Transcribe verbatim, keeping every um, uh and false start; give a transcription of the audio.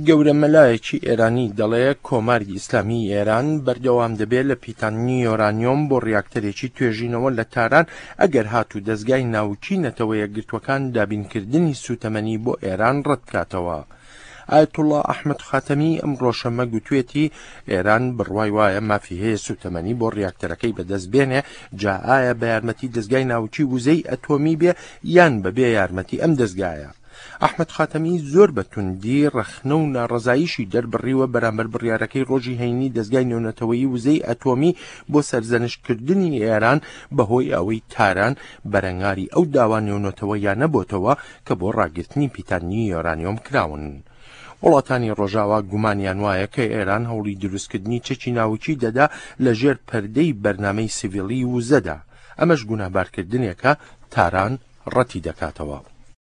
گەورە مەلایەکی ئێرانی دەڵێ کۆماری ئیسلامی ئێران بەردەوام دەبێت لە پیتانی یۆرانیۆم بۆ ڕیاکتەرێکی توێژینەوە لە تاران ئەگەر هاتوو دەستگای ناوچی نەتەوە یەکگرتوەکان دابینکردنی سوتەمەنی بۆ ئێران ڕەتکاتەوە. ئایەتوڵڵا ئەحمەد خاتەمی ئەم ڕۆژەمە گوتوێتی ئێران بڕوای وایە مافی هەیە سوتەمەنی بۆ ڕیاکتەرەکەی بەدەست بێنێ، جا ئایا بە یارمەتی دەستگای ناوچی وزەی ئەتۆمی بێ یان بەبێ یارمەتی ئەم دەستگایە. ئەحمەد خاتەمی زۆر بە توندی ڕەخنە و ناڕەزاییشی دەربڕیوە بەرامبەر بڕیارەکەی ڕۆژی هەینی دەستگای نێونەتەوەیی وزەی ئەتۆمی بۆ سەرزەنشکردنی ئێران بەهۆی ئەوەی تاران بەرەنگاری ئەو داوا نێونەتەوە یان نەبۆتەوە کە بۆ ڕاگررتنی پیتانی یۆرانیۆم کراون. وڵاتانی ڕۆژاوا گومانیان وایە کە ئێران هەوڵی دروستکردنی چەکی ناوچی دەدا لە ژێر پەردەی بەرنامەی سیڤیلی وزەدا، ئەمەش گوناهبارکردنێکە تاران ڕەتی دەکاتەوە.